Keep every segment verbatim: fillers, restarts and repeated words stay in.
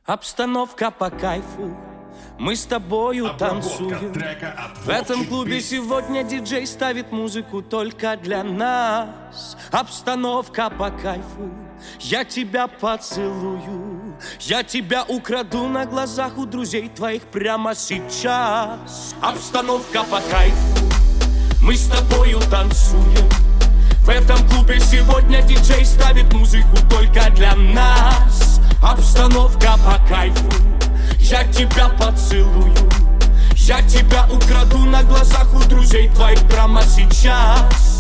Обстановка по кайфу, мы с тобою танцуем. В этом клубе сегодня диджей ставит музыку только для нас. Обстановка по кайфу, я тебя поцелую, я тебя украду на глазах у друзей твоих прямо сейчас. Обстановка по кайфу, мы с тобою танцуем. В этом клубе сегодня диджей ставит музыку только для нас. Обстановка по кайфу, я тебя поцелую, я тебя украду на глазах у друзей твоих прямо сейчас.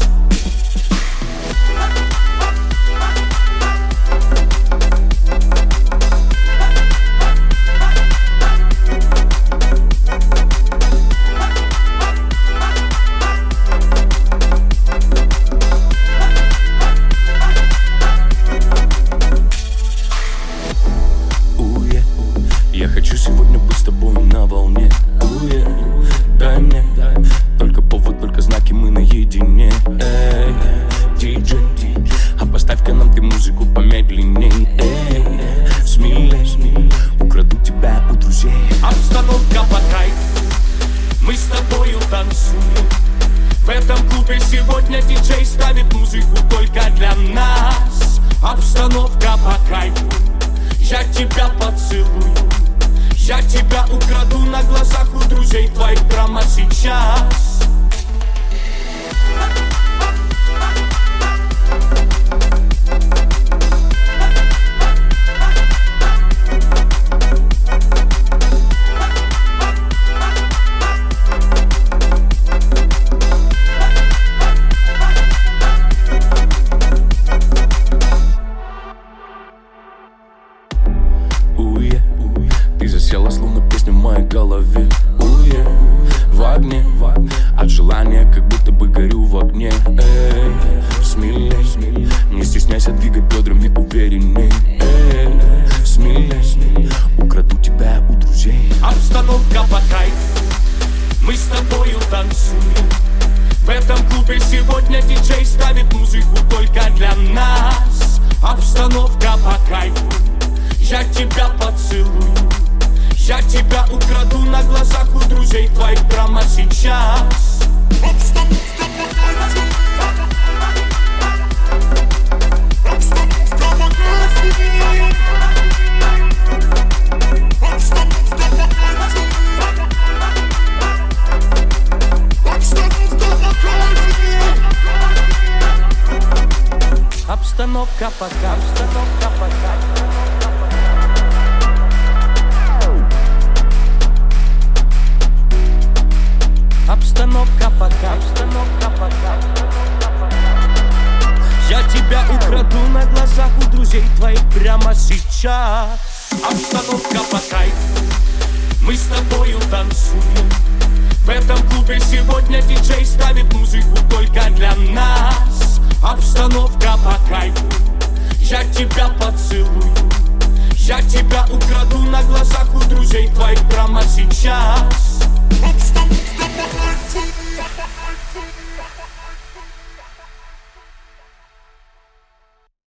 Я хочу сегодня быть с тобой на волне. Уе, дай мне только повод, только знаки, мы наедине. Эй, диджей, а поставь-ка нам ты музыку помедленней. Эй, смелей, украду тебя у друзей. Обстановка по кайфу, мы с тобою танцуем. В этом клубе сегодня диджей ставит музыку только для нас. Обстановка по кайфу, я тебя поцелую, я тебя украду на глазах у друзей твоих прямо сейчас. Уе, ты засела, словно песня в моей голове. Уе, в огне, от желания, как будто бы горю в огне. Эй, смелей, не стесняйся, двигай бедрами уверенней. Эй, смелей, украду тебя у друзей. Обстановка по кайфу, мы с тобою танцуем. В этом клубе сегодня диджей ставит музыку только для нас. Обстановка по кайфу, я тебя поцелую, я тебя украду на глазах у друзей твоих прямо сейчас. Обстановка по кайфу, обстановка по кайфу, обстановка по кайфу, обстановка по кайфу, обстановка по кайфу, обстановка по кайфу. Обстановка по кайфу, обстановка по кайфу. Я тебя украду на глазах у друзей твоих прямо сейчас. Обстановка по кайфу, мы с тобою танцуем. В этом клубе сегодня диджей ставит музыку только для нас. Обстановка по кайфу, я тебя поцелую, я тебя украду на глазах у друзей твоих прямо сейчас.